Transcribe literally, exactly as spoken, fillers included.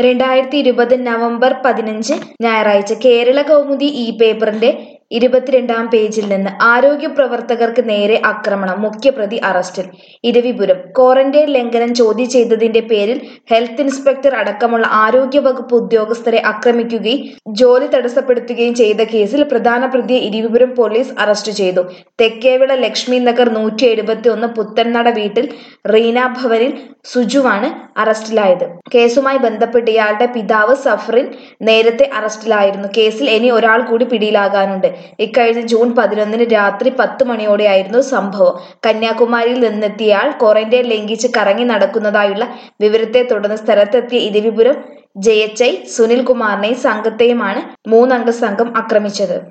രണ്ടായിരത്തി ഇരുപത് നവംബർ പതിനഞ്ച് ഞായറാഴ്ച കേരള കൗമുദി ഈ പേപ്പറിന്റെ ഇരുപത്തിരണ്ടാം പേജിൽ നിന്ന് ആരോഗ്യ പ്രവർത്തകർക്ക് നേരെ ആക്രമണം മുഖ്യപ്രതി അറസ്റ്റിൽ. ഇരവിപുരം ക്വാറന്റൈൻ ലംഘനം ചോദ്യം ചെയ്തതിന്റെ പേരിൽ ഹെൽത്ത് ഇൻസ്പെക്ടർ അടക്കമുള്ള ആരോഗ്യ വകുപ്പ് ഉദ്യോഗസ്ഥരെ ആക്രമിക്കുകയും ജോലി തടസ്സപ്പെടുത്തുകയും ചെയ്ത കേസിൽ പ്രധാന പ്രതിയെ ഇരവിപുരം പോലീസ് അറസ്റ്റ് ചെയ്തു. തെക്കേവിള ലക്ഷ്മി നഗർ നൂറ്റി എഴുപത്തി ഒന്ന് പുത്തൻനട വീട്ടിൽ റീന ഭവനിൽ സുജുവാണ് അറസ്റ്റിലായത്. കേസുമായി ബന്ധപ്പെട്ട് ഇയാളുടെ പിതാവ് സഫറിൻ നേരത്തെ അറസ്റ്റിലായിരുന്നു. കേസിൽ ഇനി ഒരാൾ കൂടി പിടിയിലാകാനുണ്ട്. ഇക്കഴിഞ്ഞ ജൂൺ പതിനൊന്നിന് രാത്രി പത്ത് മണിയോടെയായിരുന്നു സംഭവം. കന്യാകുമാരിയിൽ നിന്നെത്തിയയാൾ ക്വാറന്റൈൻ ലംഘിച്ച് കറങ്ങി നടക്കുന്നതായുള്ള വിവരത്തെ തുടർന്ന് സ്ഥലത്തെത്തിയ ഇരവിപുരം ജെ എച്ച് ഐ സുനിൽകുമാറിനെയും സംഘത്തെയുമാണ് മൂന്നംഗ സംഘം ആക്രമിച്ചത്.